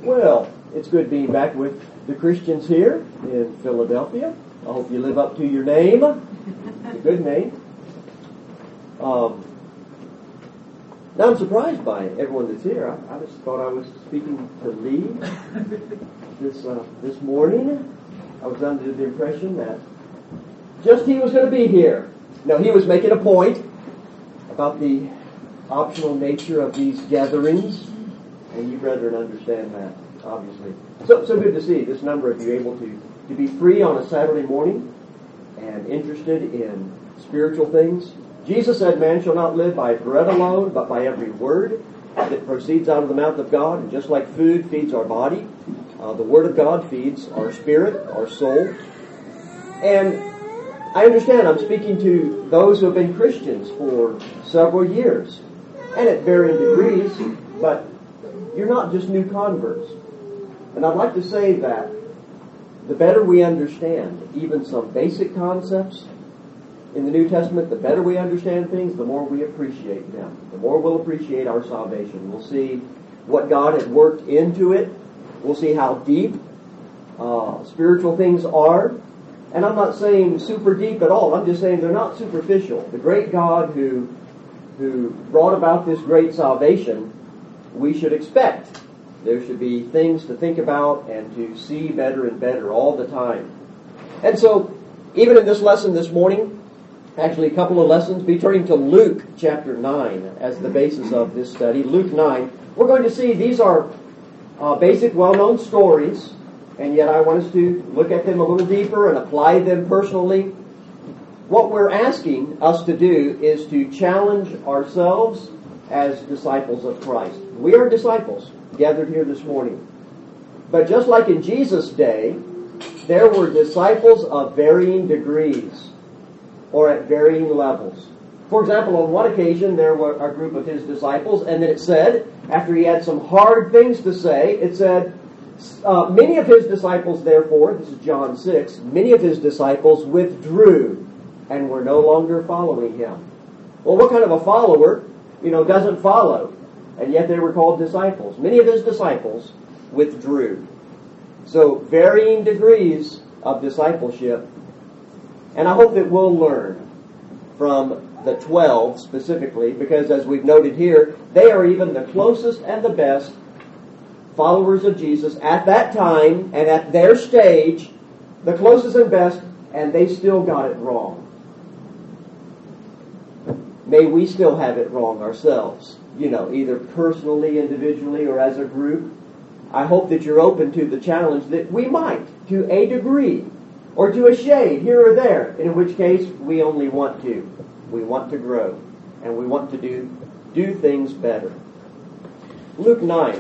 Well, it's good being back with the Christians here in Philadelphia. I hope you live up to your name. It's a good name. Now I'm surprised by everyone that's here. I just thought I was speaking to Lee this morning. I was under the impression that just he was going to be here. Now, he was making a point about the optional nature of these gatherings, and you brethren understand that, obviously. So good to see this number of you able to be free on a Saturday morning and interested in spiritual things. Jesus said, "Man shall not live by bread alone, but by every word that proceeds out of the mouth of God." And just like food feeds our body, the Word of God feeds our spirit, our soul. And I understand I'm speaking to those who have been Christians for several years, and at varying degrees, but you're not just new converts. And I'd like to say that the better we understand even some basic concepts in the New Testament, the better we understand things, the more we appreciate them. The more we'll appreciate our salvation. We'll see what God has worked into it. We'll see how deep spiritual things are. And I'm not saying super deep at all. I'm just saying they're not superficial. The great God who brought about this great salvation, we should expect. There should be things to think about and to see better and better all the time. And so, even in this lesson this morning, actually a couple of lessons, be turning to Luke chapter 9 as the basis of this study. Luke 9. We're going to see these are basic, well-known stories, and yet I want us to look at them a little deeper and apply them personally. What we're asking us to do is to challenge ourselves as disciples of Christ. We are disciples gathered here this morning. But just like in Jesus' day, there were disciples of varying degrees or at varying levels. For example, on one occasion, there were a group of his disciples, and then it said, after he had some hard things to say, it said, many of his disciples, therefore, this is John 6, many of his disciples withdrew and were no longer following him. Well, what kind of a follower, doesn't follow? And yet they were called disciples. Many of his disciples withdrew. So, varying degrees of discipleship. And I hope that we'll learn from the 12 specifically, because as we've noted here, they are even the closest and the best followers of Jesus at that time and at their stage, the closest and best, and they still got it wrong. May we still have it wrong ourselves, either personally, individually, or as a group. I hope that you're open to the challenge that we might, to a degree, or to a shade here or there, in which case we only want to. We want to grow, and we want to do things better. Luke 9.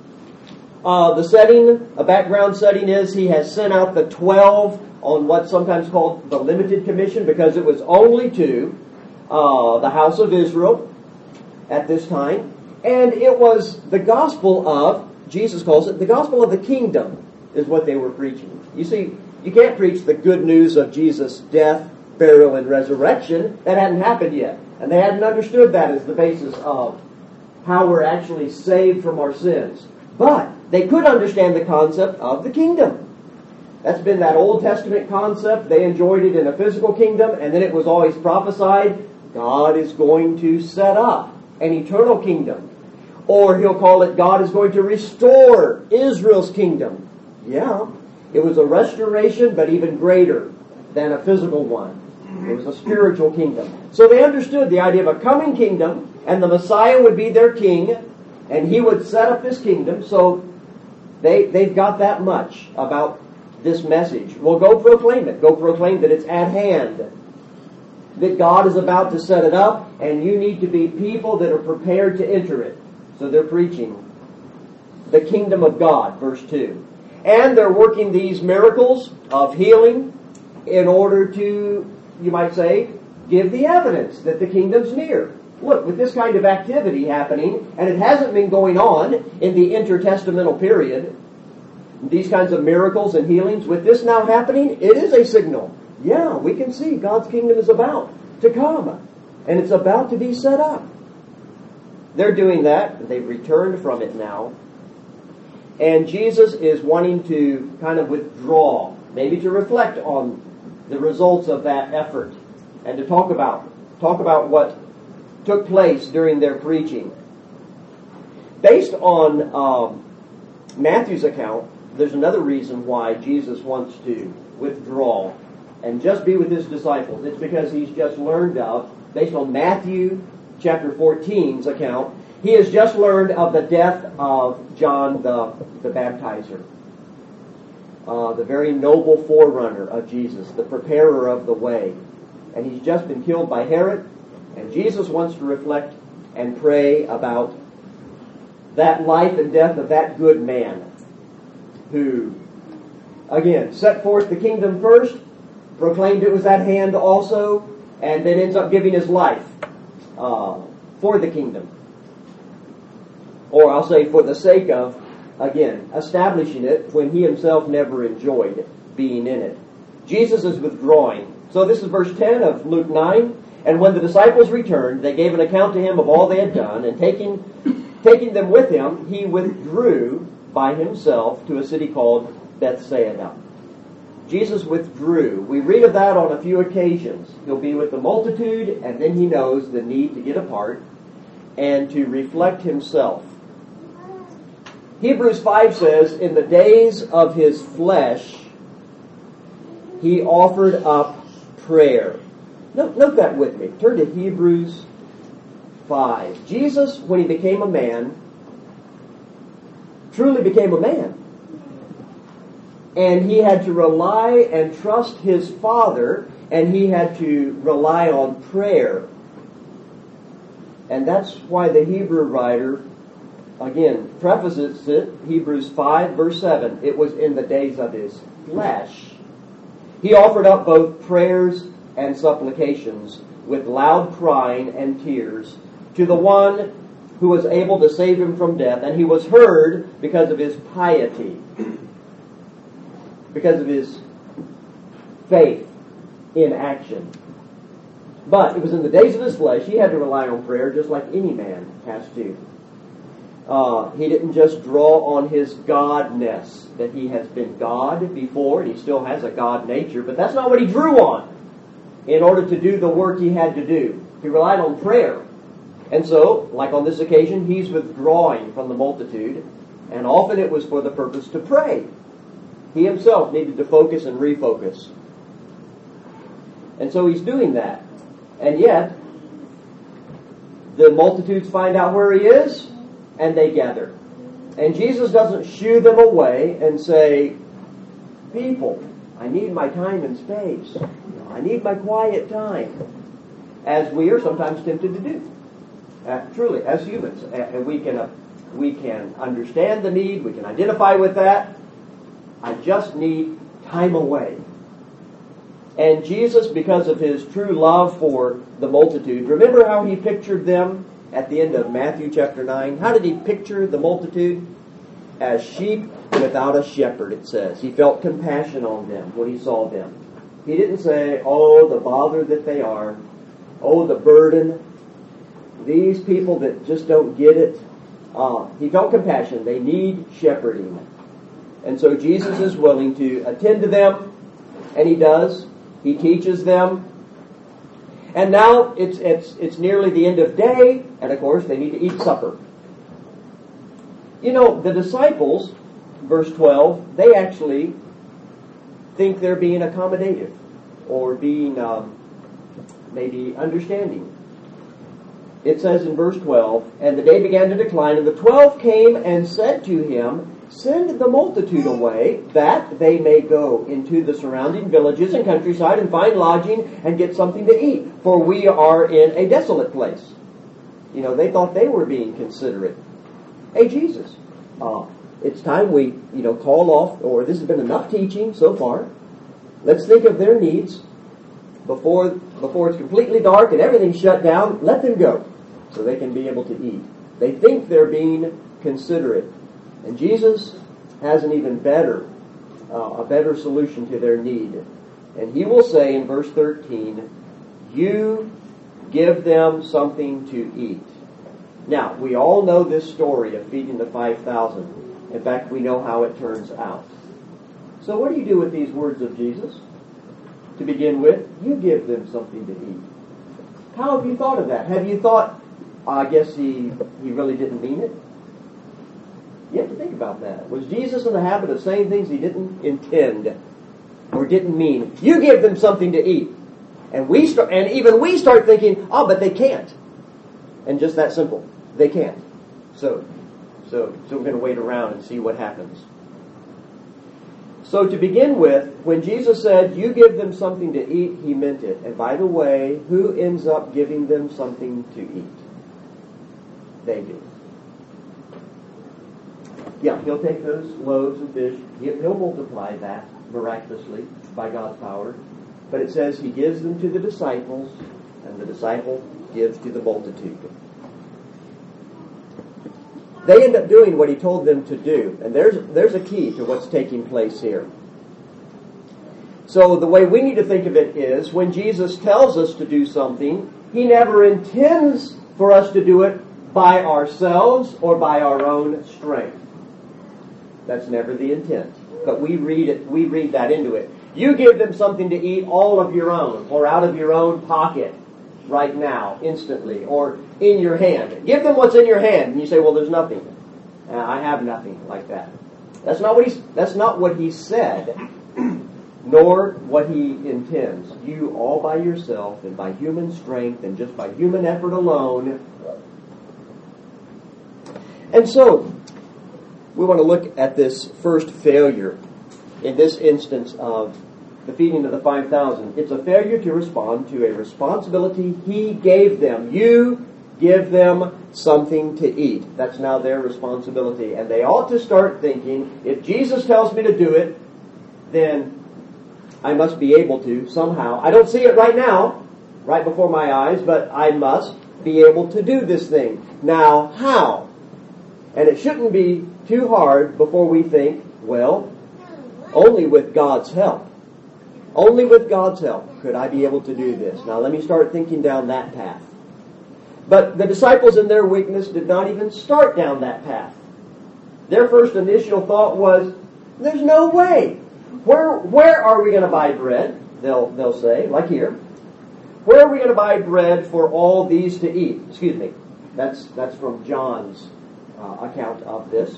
The setting, a background setting is he has sent out the 12 on what's sometimes called the limited commission, because it was only to the house of Israel at this time. And it was the gospel of, Jesus calls it, the gospel of the kingdom is what they were preaching. You see, you can't preach the good news of Jesus' death, burial, and resurrection. That hadn't happened yet. And they hadn't understood that as the basis of how we're actually saved from our sins. But they could understand the concept of the kingdom. That's been that Old Testament concept. They enjoyed it in a physical kingdom, and then it was always prophesied, God is going to set up an eternal kingdom. Or he'll call it, God is going to restore Israel's kingdom. Yeah, it was a restoration, but even greater than a physical one. It was a spiritual kingdom. So they understood the idea of a coming kingdom, and the Messiah would be their king, and he would set up this kingdom. So they've got that much about this message. Well, go proclaim it. Go proclaim that it's at hand. That God is about to set it up, and you need to be people that are prepared to enter it. So they're preaching the kingdom of God, verse 2. And they're working these miracles of healing in order to, you might say, give the evidence that the kingdom's near. Look, with this kind of activity happening, and it hasn't been going on in the intertestamental period, these kinds of miracles and healings, with this now happening, it is a signal. Yeah, we can see God's kingdom is about to come, and it's about to be set up. They're doing that. They've returned from it now. And Jesus is wanting to kind of withdraw, maybe to reflect on the results of that effort, and to talk about what took place during their preaching. Based on Matthew's account, there's another reason why Jesus wants to withdraw and just be with his disciples. It's because he's just learned of, based on Matthew chapter 14's account, he has just learned of the death of John the Baptizer, the very noble forerunner of Jesus, the preparer of the way. And he's just been killed by Herod, and Jesus wants to reflect and pray about that life and death of that good man who, again, set forth the kingdom first, proclaimed it was at hand also, and then ends up giving his life for the kingdom. Or I'll say for the sake of, again, establishing it when he himself never enjoyed being in it. Jesus is withdrawing. So this is verse 10 of Luke 9. And when the disciples returned, they gave an account to him of all they had done, and taking them with him, he withdrew by himself to a city called Bethsaida. Jesus withdrew. We read of that on a few occasions. He'll be with the multitude, and then he knows the need to get apart and to reflect himself. Hebrews 5 says, in the days of his flesh, he offered up prayer. Note that with me. Turn to Hebrews 5. Jesus, when he became a man, truly became a man. And he had to rely and trust his Father, and he had to rely on prayer. And that's why the Hebrew writer, again, prefaces it, Hebrews 5, verse 7. It was in the days of his flesh. He offered up both prayers and supplications with loud crying and tears to the one who was able to save him from death, and he was heard because of his piety, because of his faith in action. But it was in the days of his flesh. He had to rely on prayer just like any man has to. He didn't just draw on his godness, that he has been God before, and he still has a God nature, but that's not what he drew on in order to do the work he had to do. He relied on prayer. And so, like on this occasion, he's withdrawing from the multitude, and often it was for the purpose to pray. He himself needed to focus and refocus. And so he's doing that. And yet, the multitudes find out where he is, and they gather. And Jesus doesn't shoo them away and say, people, I need my time and space. I need my quiet time. As we are sometimes tempted to do. Truly, as humans. And we can understand the need. We can identify with that. I just need time away. And Jesus, because of his true love for the multitude, remember how he pictured them at the end of Matthew chapter 9? How did he picture the multitude? As sheep without a shepherd, it says. He felt compassion on them when he saw them. He didn't say, oh, the bother that they are. Oh, the burden. These people that just don't get it. He felt compassion. They need shepherding. And so Jesus is willing to attend to them, and he does. He teaches them. And now it's nearly the end of day, and of course they need to eat supper. You know, the disciples, verse 12, they actually think they're being accommodative or being maybe understanding. It says in verse 12, and the day began to decline, and the 12 came and said to him, send the multitude away, that they may go into the surrounding villages and countryside and find lodging and get something to eat, for we are in a desolate place. You know, they thought they were being considerate. Hey, Jesus, it's time we, call off, or this has been enough teaching so far. Let's think of their needs before it's completely dark and everything's shut down. Let them go so they can be able to eat. They think they're being considerate. And Jesus has an even better, a better solution to their need. And he will say in verse 13, you give them something to eat. Now, we all know this story of feeding the 5,000. In fact, we know how it turns out. So what do you do with these words of Jesus? To begin with, you give them something to eat. How have you thought of that? Have you thought, I guess he really didn't mean it? You have to think about that. Was Jesus in the habit of saying things he didn't intend or didn't mean? You give them something to eat. And even we start thinking, oh, but they can't. And just that simple. They can't. So we're going to wait around and see what happens. So to begin with, when Jesus said, you give them something to eat, he meant it. And by the way, who ends up giving them something to eat? They do. Yeah, he'll take those loaves and fish. He'll multiply that miraculously by God's power. But it says he gives them to the disciples, and the disciple gives to the multitude. They end up doing what he told them to do. And there's a key to what's taking place here. So the way we need to think of it is, when Jesus tells us to do something, he never intends for us to do it by ourselves or by our own strength. That's never the intent. But we read that into it. You give them something to eat all of your own, or out of your own pocket right now, instantly, or in your hand. Give them what's in your hand. And you say, well, there's nothing. I have nothing like that. That's not what he said, nor what he intends. You all by yourself and by human strength and just by human effort alone. And so, we want to look at this first failure in this instance of the feeding of the 5,000. It's a failure to respond to a responsibility he gave them. You give them something to eat. That's now their responsibility. And they ought to start thinking, if Jesus tells me to do it, then I must be able to somehow. I don't see it right now, right before my eyes, but I must be able to do this thing. Now, how? And it shouldn't be too hard before we think, well, only with God's help. Only with God's help could I be able to do this. Now let me start thinking down that path. But the disciples in their weakness did not even start down that path. Their first initial thought was, there's no way. Where are we going to buy bread? They'll say, like here. Where are we going to buy bread for all these to eat? Excuse me. That's from John's account of this.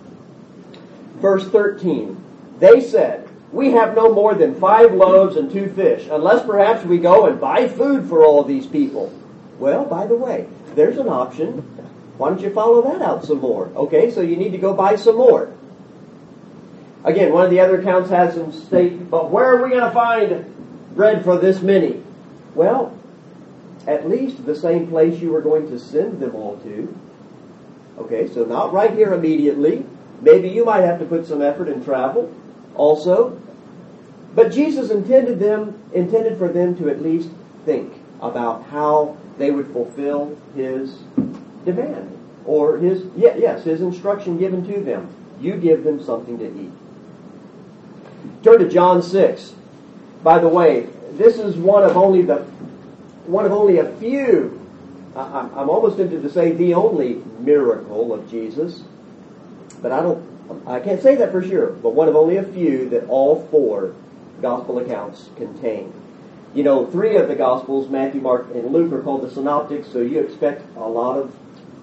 Verse 13. They said, we have no more than 5 loaves and 2 fish, unless perhaps we go and buy food for all these people. Well, by the way, there's an option. Why don't you follow that out some more? Okay, so you need to go buy some more. Again, one of the other accounts has them state, but where are we going to find bread for this many? Well, at least the same place you were going to send them all to. Okay, so not right here immediately. Maybe you might have to put some effort in travel also. But Jesus intended for them to at least think about how they would fulfill his demand, or his instruction given to them. You give them something to eat. Turn to John 6. By the way, this is one of only a few. I'm almost tempted to say the only miracle of Jesus, but I can't say that for sure. But one of only a few that all 4 gospel accounts contain. 3 of the Gospels, Matthew, Mark, and Luke, are called the Synoptics, so you expect a lot of,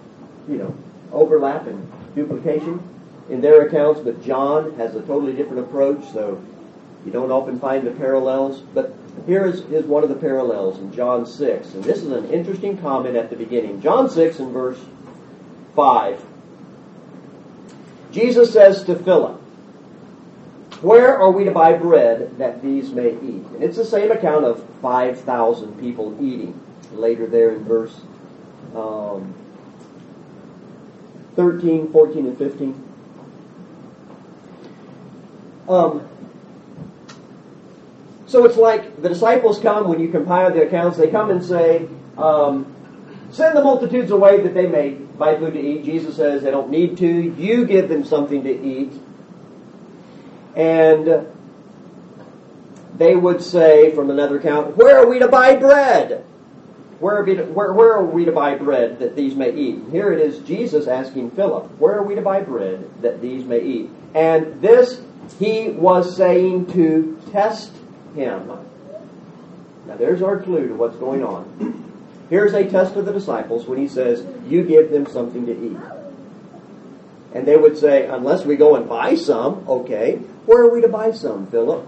overlap and duplication in their accounts, but John has a totally different approach, so you don't often find the parallels. But here is one of the parallels in John 6, and this is an interesting comment at the beginning. John 6 and verse 5. Jesus says to Philip, where are we to buy bread that these may eat? And it's the same account of 5,000 people eating. Later there in verse 13, 14, and 15. So it's like the disciples come, when you compile the accounts, they come and say, send the multitudes away that they may buy food to eat. Jesus says they don't need to. You give them something to eat. And they would say, from another account, where are we to buy bread? where are we to buy bread that these may eat? Here it is Jesus asking Philip, where are we to buy bread that these may eat? And this he was saying to test him. Now there's our clue to what's going on. Here's a test of the disciples when he says, you give them something to eat. And they would say, unless we go and buy some, okay, where are we to buy some, Philip?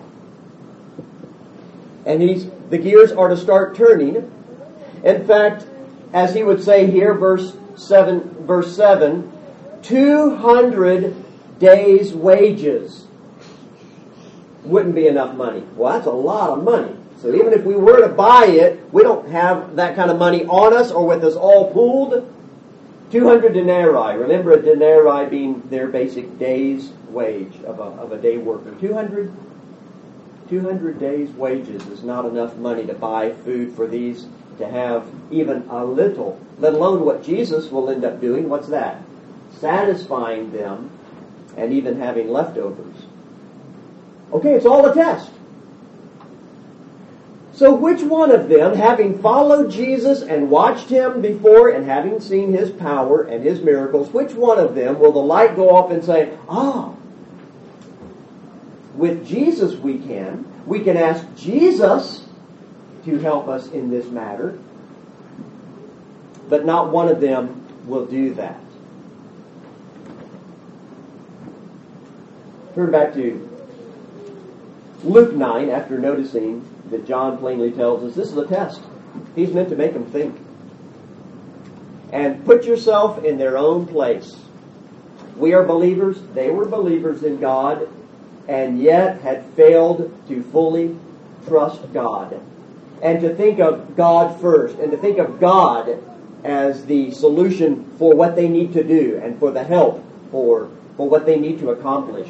And the gears are to start turning. In fact, as he would say here, verse 7, 200 days' wages wouldn't be enough money. Well, that's a lot of money. So even if we were to buy it, we don't have that kind of money on us or with us all pooled. 200 denarii. Remember a denarii being their basic day's wage of a day worker. 200 days' wages is not enough money to buy food for these to have even a little, let alone what Jesus will end up doing. What's that? Satisfying them and even having leftovers. Okay, it's all a test. So which one of them, having followed Jesus and watched him before and having seen his power and his miracles, which one of them will the light go off and say, with Jesus we can ask Jesus to help us in this matter, but not one of them will do that. Turn back to Luke 9 after noticing that John plainly tells us this is a test. He's meant to make them think. And put yourself in their own place. We are believers. They were believers in God and yet had failed to fully trust God. And to think of God first. And to think of God as the solution for what they need to do and for the help for what they need to accomplish.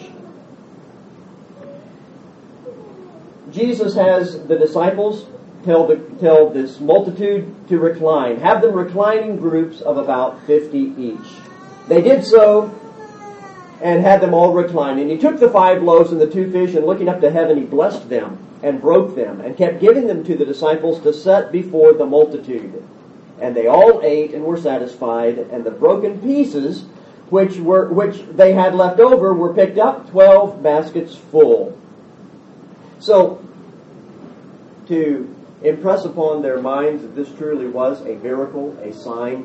Jesus has the disciples tell this multitude to recline. Have them recline in groups of about 50 each. They did so and had them all recline. And he took the 5 loaves and the 2 fish, and looking up to heaven, he blessed them and broke them and kept giving them to the disciples to set before the multitude. And they all ate and were satisfied, and the broken pieces which they had left over were picked up, 12 baskets full. So, to impress upon their minds that this truly was a miracle, a sign,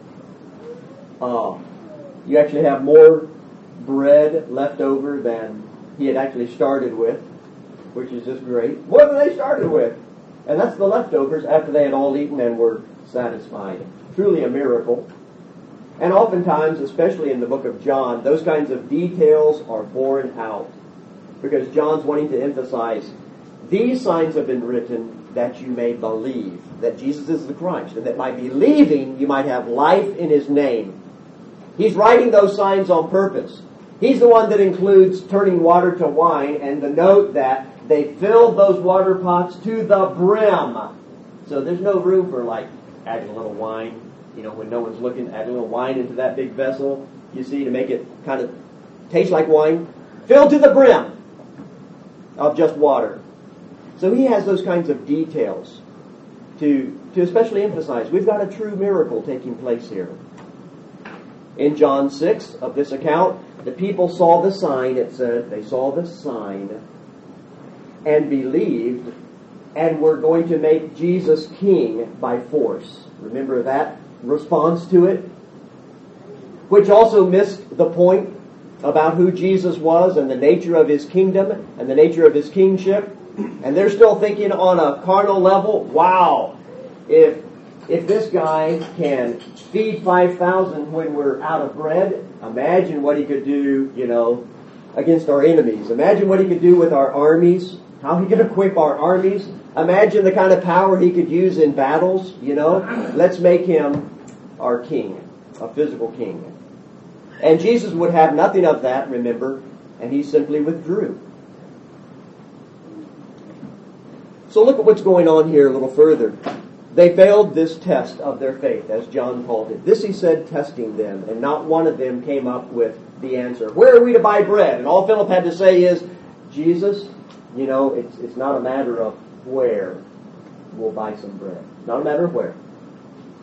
you actually have more bread left over than he had actually started with, which is just great. More than they started with. And that's the leftovers after they had all eaten and were satisfied. Truly a miracle. And oftentimes, especially in the book of John, those kinds of details are borne out. Because John's wanting to emphasize, these signs have been written that you may believe that Jesus is the Christ, and that by believing you might have life in his name. He's writing those signs on purpose. He's the one that includes turning water to wine, and the note that they filled those water pots to the brim. So there's no room for adding a little wine, when no one's looking, add a little wine into that big vessel, you see, to make it kind of taste like wine. Filled to the brim of just water. So he has those kinds of details to especially emphasize. We've got a true miracle taking place here. In John 6 of this account, the people saw the sign, it said. They saw the sign and believed and were going to make Jesus king by force. Remember that response to it? Which also missed the point about who Jesus was and the nature of his kingdom and the nature of his kingship. And they're still thinking on a carnal level, wow, if this guy can feed 5,000 when we're out of bread, imagine what he could do, against our enemies. Imagine what he could do with our armies, how he could equip our armies. Imagine the kind of power he could use in battles, Let's make him our king, a physical king. And Jesus would have nothing of that, remember, and he simply withdrew. So look at what's going on here a little further. They failed this test of their faith, as John called it. This he said, testing them, and not one of them came up with the answer. Where are we to buy bread? And all Philip had to say is, Jesus, it's not a matter of where we'll buy some bread. Not a matter of where.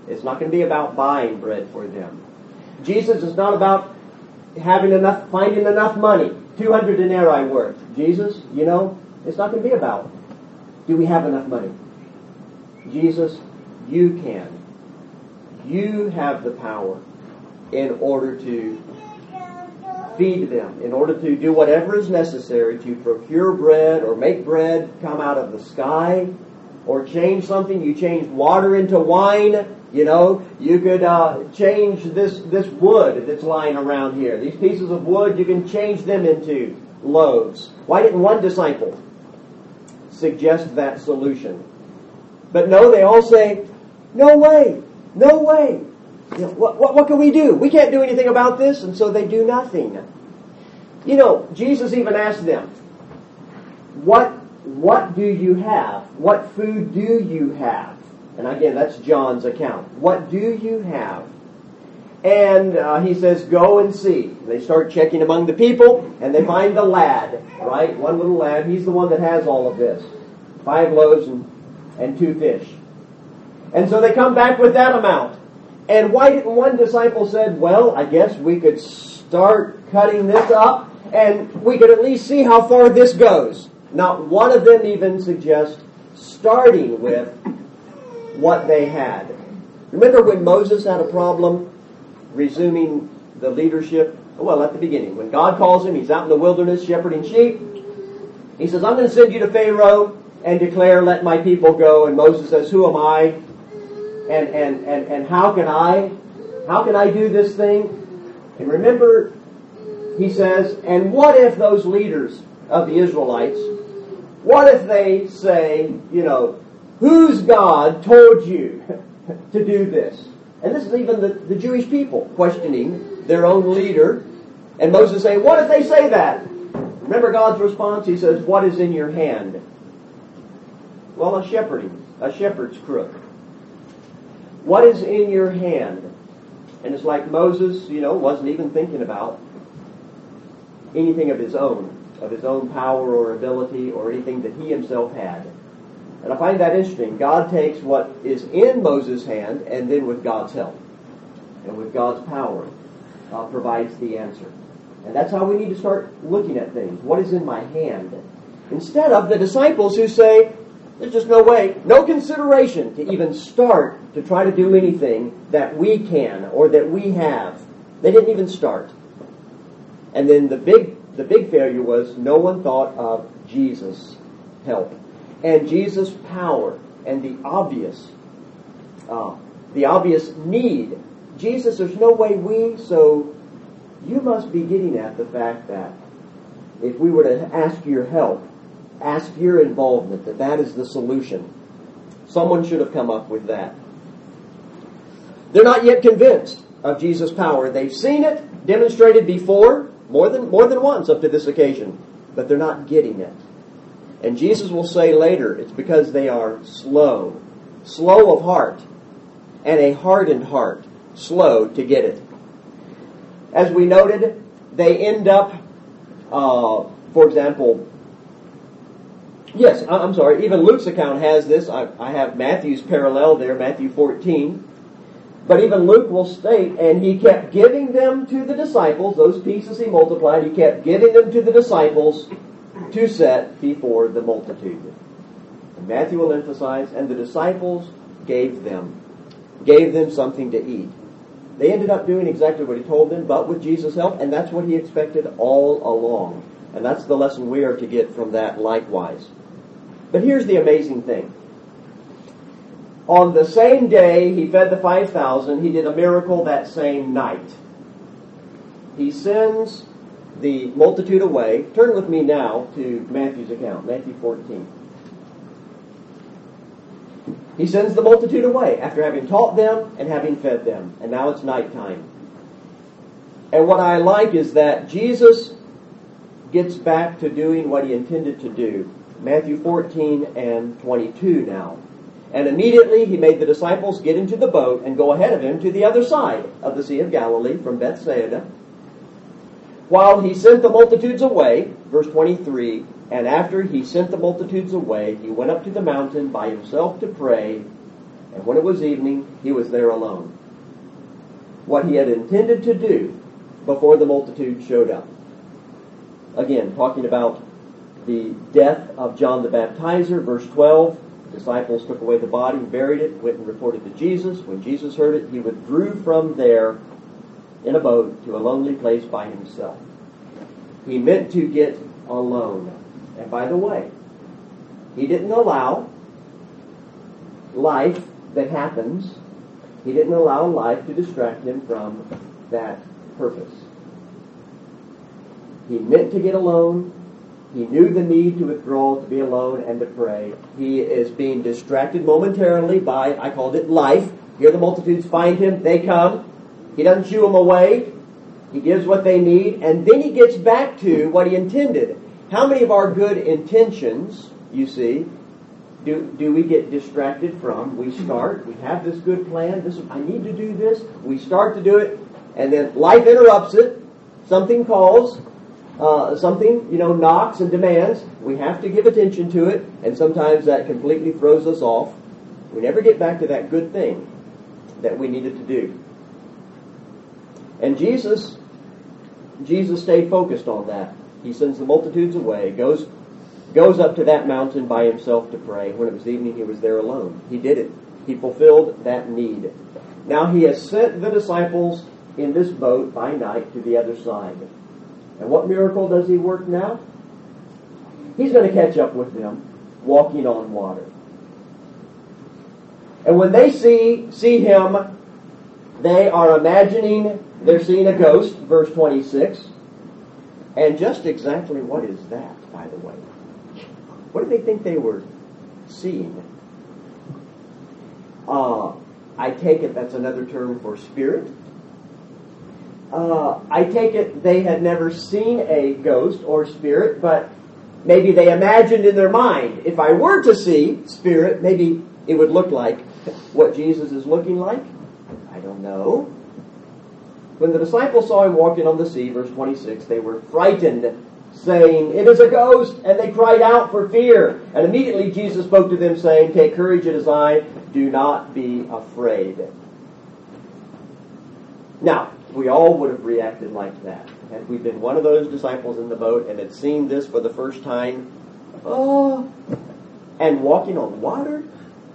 It's not going to be about buying bread for them. Jesus is not about finding enough money, 200 denarii worth. Jesus, it's not going to be about, do we have enough money? Jesus, you can. You have the power in order to feed them, in order to do whatever is necessary to procure bread or make bread come out of the sky or change something. You change water into wine. You could change this wood that's lying around here. These pieces of wood, you can change them into loaves. Why didn't one disciple suggest that solution? But no, they all say, no way, no way. What can we do? We can't do anything about this, and so they do nothing. Jesus even asked them, what do you have? What food do you have? And again, that's John's account. What do you have? And he says, go and see. They start checking among the people, and they find the lad, right? One little lad. He's the one that has all of this. 5 loaves and 2 fish. And so they come back with that amount. And why didn't one disciple said, well, I guess we could start cutting this up, and we could at least see how far this goes. Not one of them even suggests starting with what they had. Remember when Moses had a problem resuming the leadership? Well, at the beginning, when God calls him, he's out in the wilderness shepherding sheep. He says, I'm going to send you to Pharaoh and declare, let my people go. And Moses says, who am I? And how can I do this thing? And remember, he says, and what if those leaders of the Israelites, what if they say, whose God told you to do this? And this is even the Jewish people questioning their own leader. And Moses saying, what if they say that? Remember God's response? He says, what is in your hand? Well, a shepherd's crook. What is in your hand? And it's like Moses, wasn't even thinking about anything of his own power or ability or anything that he himself had. And I find that interesting. God takes what is in Moses' hand and then with God's help and with God's power provides the answer. And that's how we need to start looking at things. What is in my hand? Instead of the disciples who say, there's just no way, no consideration to even start to try to do anything that we can or that we have. They didn't even start. And then the big failure was no one thought of Jesus' help and Jesus' power and the obvious need. Jesus, there's no way so you must be getting at the fact that if we were to ask your help, ask your involvement, that is the solution. Someone should have come up with that. They're not yet convinced of Jesus' power. They've seen it demonstrated before, more than once up to this occasion, but they're not getting it. And Jesus will say later, it's because they are slow of heart, and a hardened heart, slow to get it. As we noted, they end up, for example, even Luke's account has this. I have Matthew's parallel there, Matthew 14. But even Luke will state, and he kept giving them to the disciples, those pieces he multiplied, he kept giving them to the disciples to set before the multitude. And Matthew will emphasize, and the disciples gave them something to eat. They ended up doing exactly what he told them, but with Jesus' help, and that's what he expected all along. And that's the lesson we are to get from that likewise. But here's the amazing thing. On the same day he fed the 5,000, he did a miracle that same night. He sends the multitude away. Turn with me now to Matthew's account, Matthew 14. He sends the multitude away after having taught them and having fed them. And now it's nighttime. And what I like is that Jesus gets back to doing what he intended to do. Matthew 14 and 22 now. And immediately he made the disciples get into the boat and go ahead of him to the other side of the Sea of Galilee from Bethsaida. While he sent the multitudes away, verse 23, and after he sent the multitudes away, he went up to the mountain by himself to pray. And when it was evening, he was there alone. What he had intended to do before the multitude showed up. Again, talking about the death of John the Baptizer, verse 12. Disciples took away the body, buried it, went and reported to Jesus. When Jesus heard it, he withdrew from there in a boat to a lonely place by himself. He meant to get alone. And by the way, he didn't allow life that happens, he didn't allow life to distract him from that purpose. He meant to get alone. He knew the need to withdraw, to be alone, and to pray. He is being distracted momentarily by, I called it, life. Here the multitudes find him. They come. He doesn't shoo them away. He gives what they need. And then he gets back to what he intended. How many of our good intentions, you see, do we get distracted from? We start. We have this good plan. I need to do this. We start to do it. And then life interrupts it. Something calls. Something, knocks and demands. We have to give attention to it, and sometimes that completely throws us off. We never get back to that good thing that we needed to do. And Jesus stayed focused on that. He sends the multitudes away, goes up to that mountain by himself to pray. When it was evening, he was there alone. He did it. He fulfilled that need. Now he has sent the disciples in this boat by night to the other side. And what miracle does he work now? He's going to catch up with them walking on water. And when they see him, they are imagining they're seeing a ghost, verse 26. And just exactly what is that, by the way? What do they think they were seeing? I take it that's another term for spirit. I take it they had never seen a ghost or spirit, but maybe they imagined in their mind, if I were to see spirit, maybe it would look like what Jesus is looking like. I don't know. When the disciples saw him walking on the sea, verse 26, they were frightened, saying, "It is a ghost," and they cried out for fear. And immediately Jesus spoke to them, saying, "Take courage, it is I, do not be afraid." Now, we all would have reacted like that. Had we been one of those disciples in the boat and had seen this for the first time, and walking on water,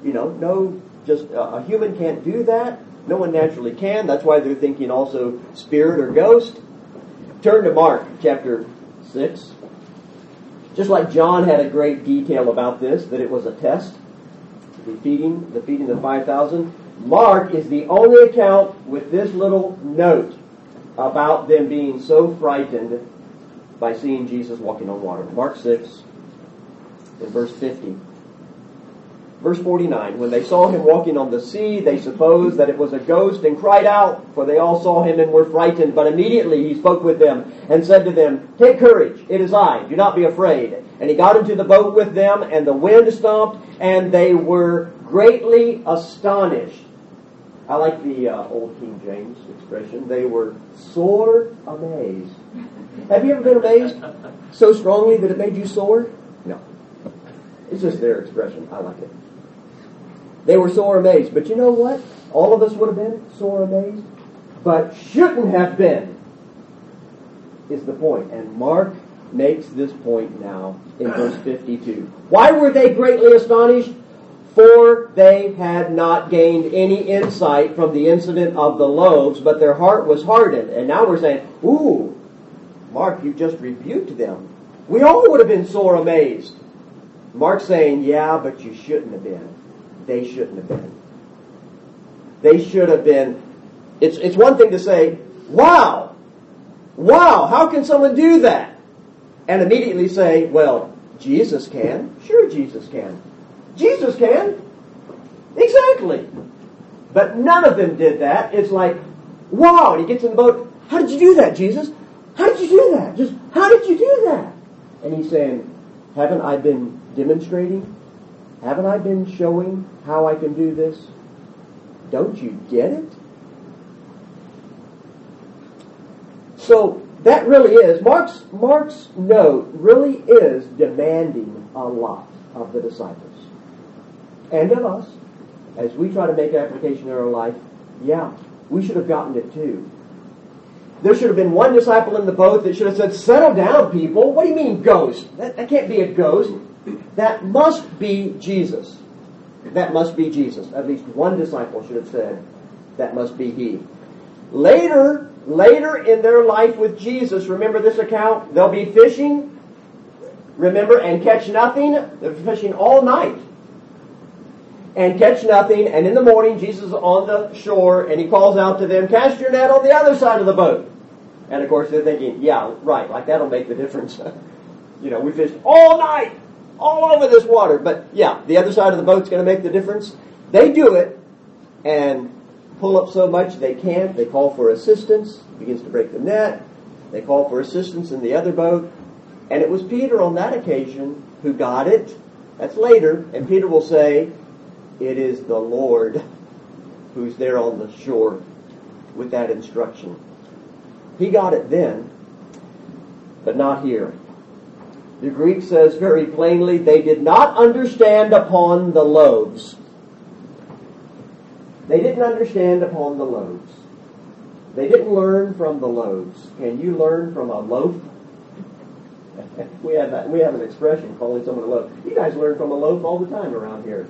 a human can't do that. No one naturally can. That's why they're thinking also spirit or ghost. Turn to Mark chapter 6. Just like John had a great detail about this, that it was a test, the feeding the 5,000. Mark is the only account with this little note about them being so frightened by seeing Jesus walking on water. Mark 6, in verse 50. Verse 49, when they saw him walking on the sea, they supposed that it was a ghost and cried out, for they all saw him and were frightened. But immediately he spoke with them and said to them, "Take courage, it is I, do not be afraid." And he got into the boat with them, and the wind stopped, and they were greatly astonished. I like the old King James expression. They were sore amazed. Have you ever been amazed so strongly that it made you sore? No. It's just their expression. I like it. They were sore amazed. But you know what? All of us would have been sore amazed. But shouldn't have been is the point. And Mark makes this point now in verse 52. Why were they greatly astonished? For they had not gained any insight from the incident of the loaves, but their heart was hardened. And now we're saying, ooh, Mark, you just rebuked them. We all would have been sore amazed. Mark's saying, yeah, but you shouldn't have been. They shouldn't have been. They should have been. It's one thing to say, wow, how can someone do that? And immediately say, well, Jesus can. Sure, Jesus can. Jesus can. Exactly. But none of them did that. It's like, wow, and he gets in the boat. How did you do that, Jesus? How did you do that? Just, how did you do that? And he's saying, haven't I been demonstrating? Haven't I been showing how I can do this? Don't you get it? So that really is, Mark's note really is demanding a lot of the disciples. And of us. as we try to make application in our life, yeah, we should have gotten it too. There should have been one disciple in the boat that should have said, settle down, people. What do you mean ghost? That can't be a ghost. That must be Jesus. That must be Jesus. At least one disciple should have said, that must be he. Later in their life with Jesus, remember this account? They'll be fishing, remember, and catch nothing. They're fishing all night and catch nothing. And in the morning, Jesus is on the shore, and he calls out to them, cast your net on the other side of the boat. And of course, they're thinking, yeah, right, like that'll make the difference. We fished all night, all over this water. But yeah, the other side of the boat's going to make the difference. They do it and pull up so much they can't. They call for assistance. It begins to break the net. They call for assistance in the other boat. And it was Peter on that occasion who got it. That's later. And Peter will say, it is the Lord who's there on the shore with that instruction. He got it then, but not here. The Greek says very plainly, they did not understand upon the loaves. They didn't understand upon the loaves. They didn't learn from the loaves. Can you learn from a loaf? We have an expression calling someone a loaf. You guys learn from a loaf all the time around here.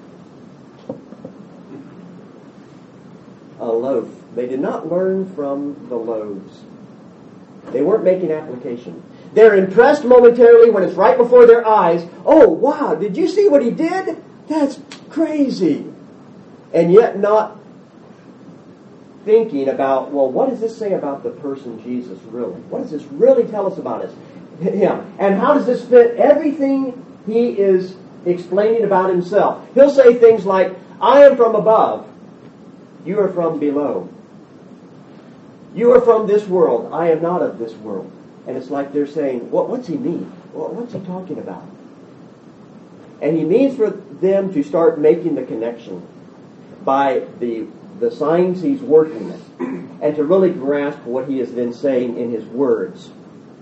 A loaf. They did not learn from the loaves. They weren't making application. They're impressed momentarily when it's right before their eyes. Oh, wow, did you see what he did? That's crazy. And yet not thinking about, well, what does this say about the person Jesus really? What does this really tell us about him? And how does this fit everything he is explaining about himself? He'll say things like, I am from above. You are from below. You are from this world. I am not of this world. And it's like they're saying, what's he mean? What's he talking about? And he means for them to start making the connection by the signs he's working with, and to really grasp what he has been saying in his words.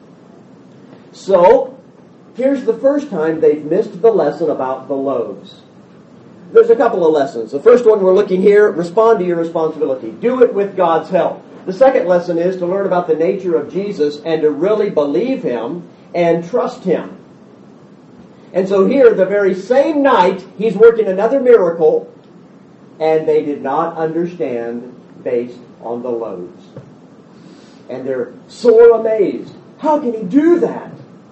So, here's the first time they've missed the lesson about the loaves. There's a couple of lessons. The first one we're looking here, respond to your responsibility. Do it with God's help. The second lesson is to learn about the nature of Jesus and to really believe him and trust him. And so here, the very same night, he's working another miracle, and they did not understand based on the loaves. And they're sore amazed. How can he do that?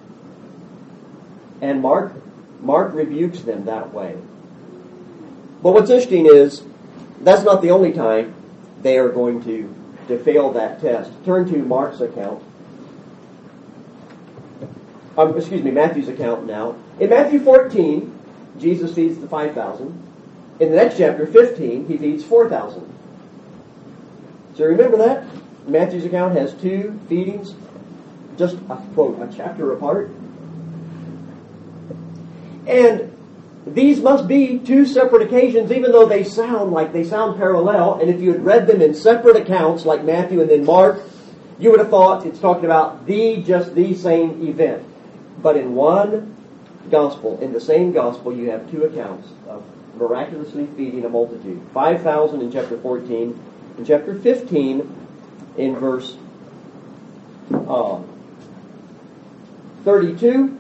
And Mark rebukes them that way. But what's interesting is, that's not the only time they are going to fail that test. Turn to Mark's account. Matthew's account now. In Matthew 14, Jesus feeds the 5,000. In the next chapter, 15, he feeds 4,000. So remember that? Matthew's account has two feedings, just a chapter apart. And these must be two separate occasions, even though they sound parallel. And if you had read them in separate accounts, like Matthew and then Mark, you would have thought it's talking about the same event. But in one gospel, in the same gospel, you have two accounts of miraculously feeding a multitude. 5,000 in chapter 14. In chapter 15, in verse 32,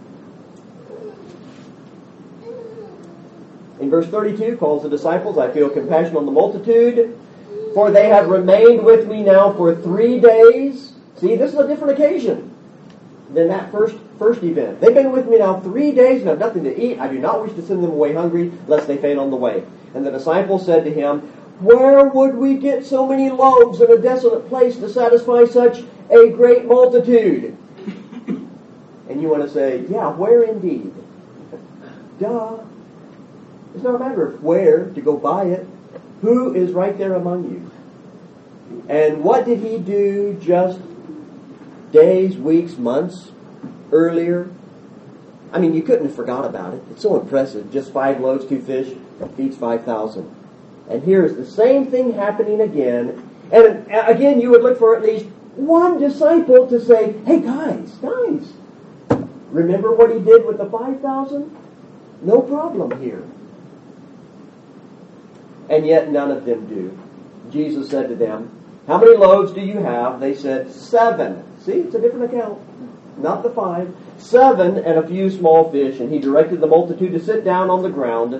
in verse 32, calls the disciples, I feel compassion on the multitude, for they have remained with me now for 3 days. See, this is a different occasion than that first event. They've been with me now 3 days and have nothing to eat. I do not wish to send them away hungry, lest they faint on the way. And the disciples said to him, where would we get so many loaves in a desolate place to satisfy such a great multitude? And you want to say, yeah, where indeed? Duh. It's not a matter of where to go buy it. Who is right there among you? And what did he do just days, weeks, months earlier? I mean, you couldn't have forgot about it. It's so impressive. Just 5 loaves, 2 fish, feeds 5,000. And here's the same thing happening again. And again, you would look for at least one disciple to say, hey, guys, remember what he did with the 5,000? No problem here. and yet none of them do. Jesus said to them, how many loaves do you have? They said, 7. See, it's a different account. Not the 5. 7 and a few small fish. And he directed the multitude to sit down on the ground.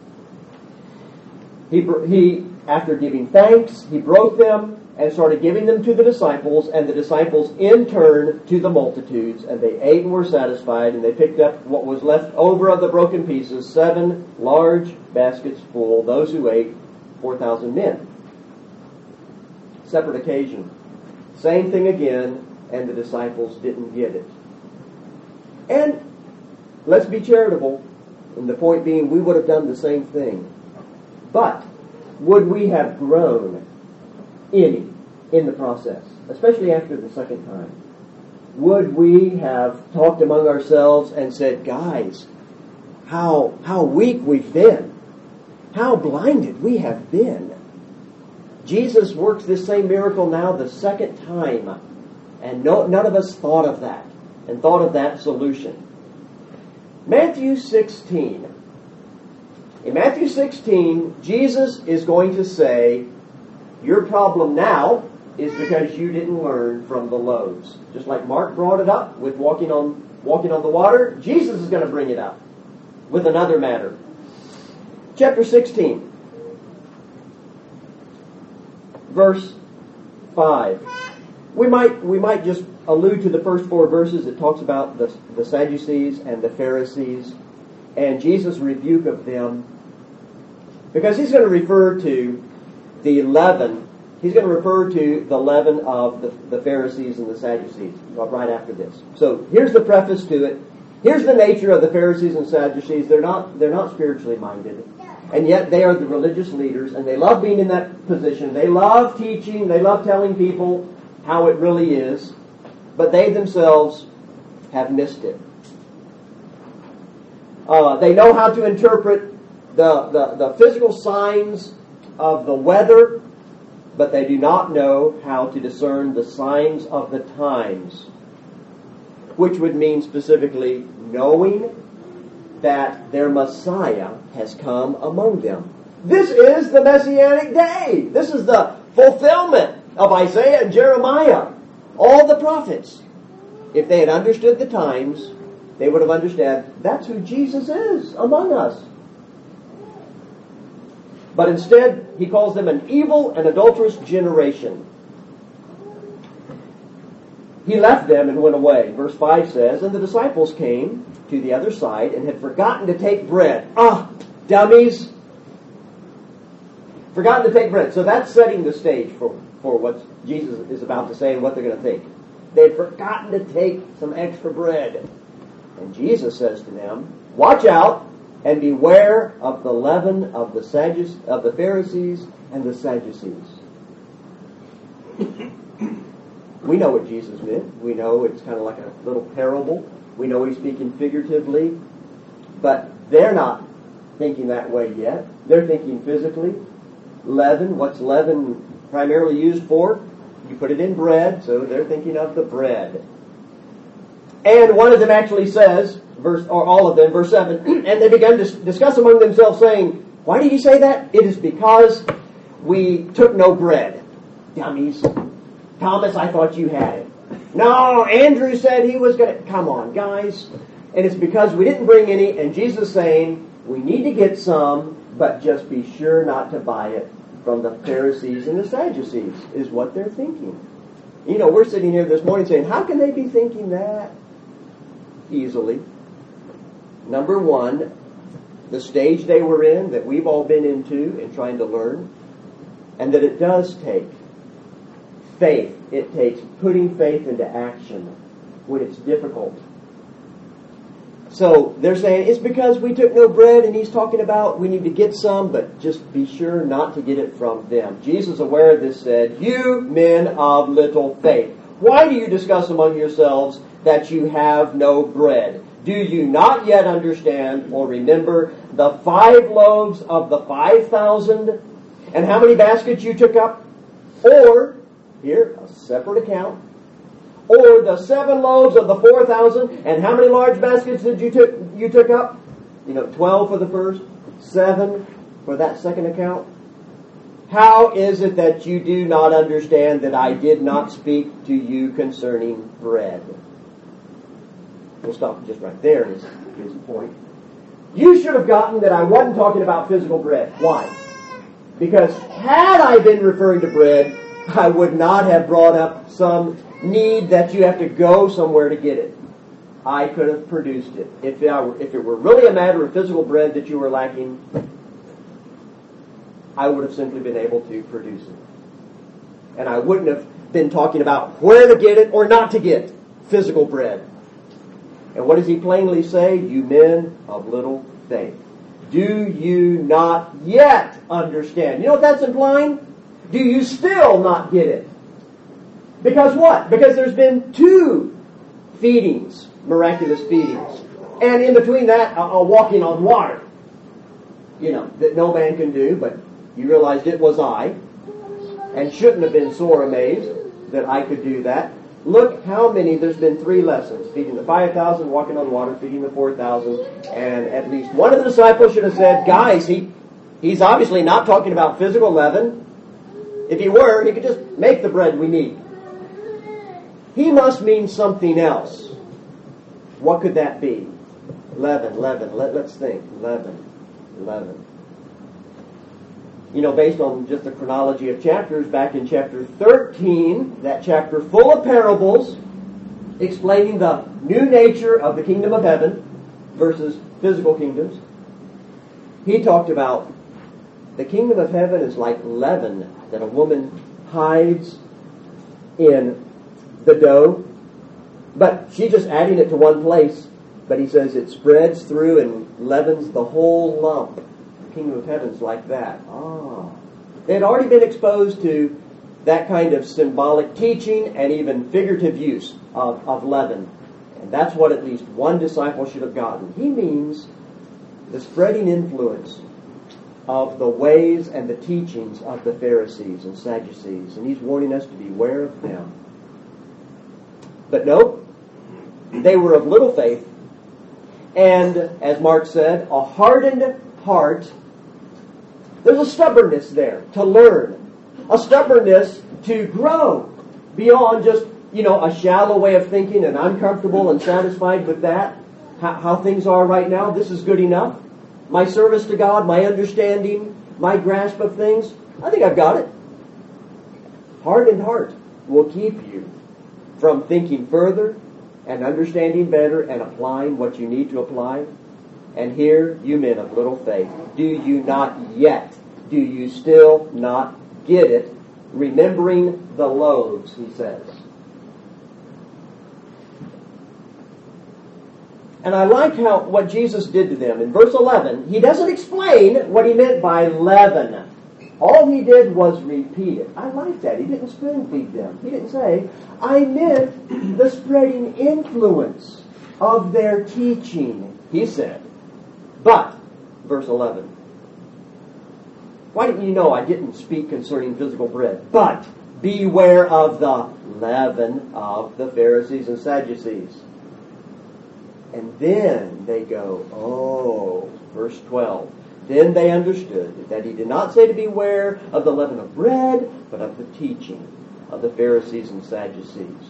He, after giving thanks, he broke them and started giving them to the disciples, and the disciples in turn to the multitudes. And they ate and were satisfied, and they picked up what was left over of the broken pieces, 7 large baskets full. Those who ate, 4,000 men. Separate occasion. Same thing again, and the disciples didn't get it. And let's be charitable, and the point being we would have done the same thing. But would we have grown any in the process, especially after the second time? Would we have talked among ourselves and said, guys, how weak we've been, how blinded we have been? Jesus works this same miracle now the second time, and none of us thought of that and thought of that solution. Matthew 16. In Matthew 16, Jesus is going to say, your problem now is because you didn't learn from the loaves. Just like Mark brought it up with walking on the water, Jesus is going to bring it up with another matter. Chapter 16. Verse 5. We might just allude to the first 4 verses. It talks about the Sadducees and the Pharisees and Jesus' rebuke of them, because he's going to refer to the leaven. He's going to refer to the leaven of the Pharisees and the Sadducees right after this. So here's the preface to it. Here's the nature of the Pharisees and Sadducees. They're not spiritually minded. And yet they are the religious leaders, and they love being in that position. They love teaching. They love telling people how it really is. But they themselves have missed it. They know how to interpret the physical signs of the weather, but they do not know how to discern the signs of the times, which would mean specifically knowing that their Messiah has come among them. This is the Messianic day. This is the fulfillment of Isaiah and Jeremiah. All the prophets. If they had understood the times, they would have understood that's who Jesus is among us. But instead, he calls them an evil and adulterous generation. He left them and went away. Verse 5 says, and the disciples came to the other side and had forgotten to take bread. Dummies! Forgotten to take bread. So that's setting the stage for what Jesus is about to say and what they're going to think. They had forgotten to take some extra bread. And Jesus says to them, watch out and beware of the leaven of the Pharisees and the Sadducees. We know what Jesus meant. We know it's kind of like a little parable. We know he's speaking figuratively. But they're not thinking that way yet. They're thinking physically. Leaven, what's leaven primarily used for? You put it in bread, so they're thinking of the bread. And one of them actually says, all of them, verse 7, and they began to discuss among themselves, saying, why did he say that? It is because we took no bread. Dummies. Thomas, I thought you had it. No, Andrew said he was going to... Come on, guys. And it's because we didn't bring any, and Jesus saying, we need to get some, but just be sure not to buy it from the Pharisees and the Sadducees, is what they're thinking. You know, we're sitting here this morning saying, how can they be thinking that? Easily. Number one, the stage they were in, that we've all been into in trying to learn, and that it does take faith. It takes putting faith into action when it's difficult. So they're saying it's because we took no bread, and he's talking about we need to get some, but just be sure not to get it from them. Jesus, aware of this, said, you men of little faith, why do you discuss among yourselves that you have no bread? Do you not yet understand or remember the 5 loaves of the 5,000 and how many baskets you took up? Or, here, a separate account, or the 7 loaves of the 4,000 and how many large baskets did you took up? 12 for the first, 7 for that second account. How is it that you do not understand that I did not speak to you concerning bread? We'll stop just right there, is the point. You should have gotten that I wasn't talking about physical bread. Why? Because had I been referring to bread, I would not have brought up some need that you have to go somewhere to get it. I could have produced it. If it were really a matter of physical bread that you were lacking, I would have simply been able to produce it. And I wouldn't have been talking about where to get it or not to get physical bread. And what does he plainly say? You men of little faith. Do you not yet understand? You know what that's implying? Do you still not get it? Because what? Because there's been 2 feedings, miraculous feedings. And in between that, a walking on water. You know, that no man can do, but you realized it was I. And shouldn't have been sore amazed that I could do that. Look how many, there's been 3 lessons. Feeding the 5,000, walking on water, feeding the 4,000. And at least one of the disciples should have said, guys, he's obviously not talking about physical leaven. If he were, he could just make the bread we need. He must mean something else. What could that be? Leaven. Let's think. Leaven. You know, based on just the chronology of chapters, back in chapter 13, that chapter full of parables, explaining the new nature of the kingdom of heaven versus physical kingdoms, he talked about the kingdom of heaven is like leaven that a woman hides in the dough, but she's just adding it to one place. But he says it spreads through and leavens the whole lump. The kingdom of heaven's like that. They had already been exposed to that kind of symbolic teaching and even figurative use of leaven. And that's what at least one disciple should have gotten. He means the spreading influence of the ways and the teachings of the Pharisees and Sadducees. And he's warning us to beware of them. But no, they were of little faith. And, as Mark said, a hardened heart. There's a stubbornness there to learn. A stubbornness to grow beyond just, a shallow way of thinking and I'm comfortable and satisfied with that. How things are right now, this is good enough. My service to God, my understanding, my grasp of things, I think I've got it. Hardened heart will keep you from thinking further and understanding better and applying what you need to apply. And here, you men of little faith, do you not yet, do you still not get it? Remembering the loaves, he says. And I like what Jesus did to them. In verse 11, he doesn't explain what he meant by leaven. All he did was repeat it. I like that. He didn't spoon feed them. He didn't say, I meant the spreading influence of their teaching. He said, but, verse 11, why didn't you know I didn't speak concerning physical bread? But beware of the leaven of the Pharisees and Sadducees. And then they go, verse 12. Then they understood that he did not say to beware of the leaven of bread, but of the teaching of the Pharisees and Sadducees.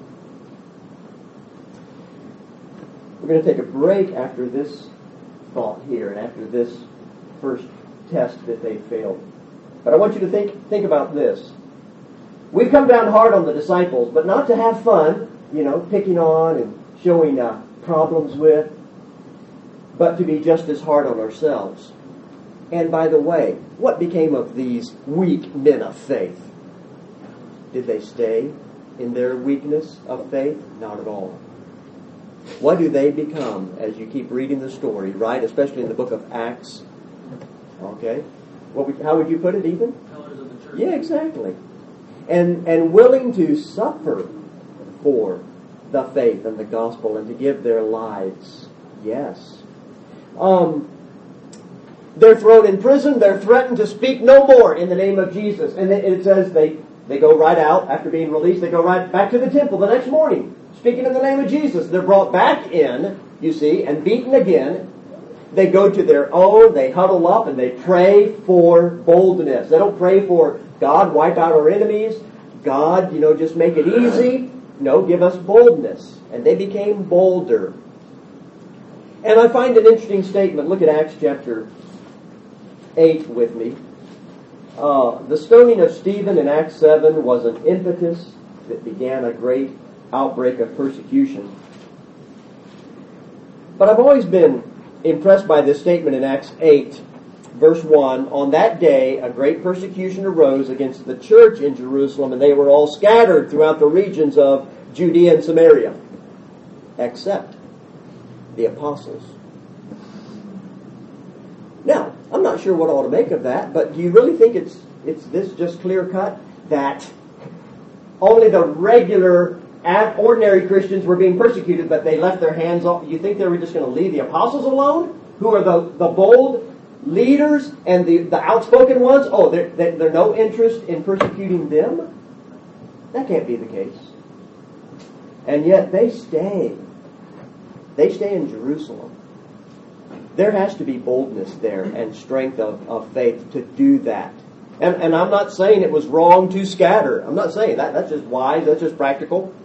We're going to take a break after this thought here and after this first test that they failed. But I want you to think about this. We've come down hard on the disciples, but not to have fun, picking on and showing problems with, but to be just as hard on ourselves. And by the way, what became of these weak men of faith? Did they stay in their weakness of faith? Not at all. What do they become as you keep reading the story, right? Especially in the book of Acts. Okay? How would you put it, Ethan? Pillars of the church. Yeah, exactly. And willing to suffer for the faith and the gospel and to give their lives. Yes. They're thrown in prison. They're threatened to speak no more in the name of Jesus. And it says they go right out after being released. They go right back to the temple the next morning, speaking in the name of Jesus. They're brought back in, you see, and beaten again. They go to their own, they huddle up, and they pray for boldness. They don't pray for God, wipe out our enemies. God, just make it easy. No, give us boldness. And they became bolder. And I find an interesting statement. Look at Acts chapter 8 with me. The stoning of Stephen in Acts 7 was an impetus that began a great outbreak of persecution. But I've always been impressed by this statement in Acts 8, verse 1. On that day, a great persecution arose against the church in Jerusalem, and they were all scattered throughout the regions of Judea and Samaria, except the apostles. Now, I'm not sure what I ought to make of that, but do you really think it's this just clear cut that only the regular, ordinary Christians were being persecuted, but they left their hands off? You think they were just going to leave the apostles alone, who are the bold leaders and the outspoken ones? Oh, they're no interest in persecuting them? That can't be the case. And yet they stay. They stay in Jerusalem. There has to be boldness there and strength of faith to do that. And I'm not saying it was wrong to scatter. I'm not saying that. That's just wise. That's just practical.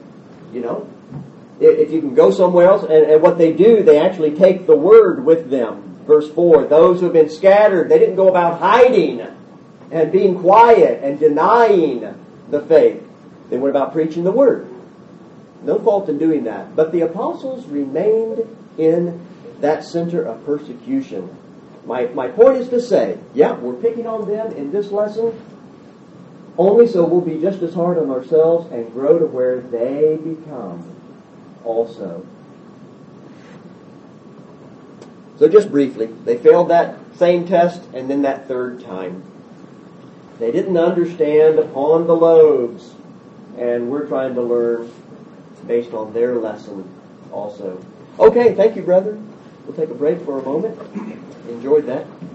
If you can go somewhere else. And what they do, they actually take the word with them. Verse 4, those who have been scattered, they didn't go about hiding and being quiet and denying the faith. They went about preaching the word. No fault in doing that. But the apostles remained in that center of persecution. My point is to say, we're picking on them in this lesson, only so we'll be just as hard on ourselves and grow to where they become also. So just briefly, they failed that same test and then that third time. They didn't understand upon the loaves, and we're trying to learn based on their lesson also. Okay, thank you, brother. We'll take a break for a moment. Enjoyed that.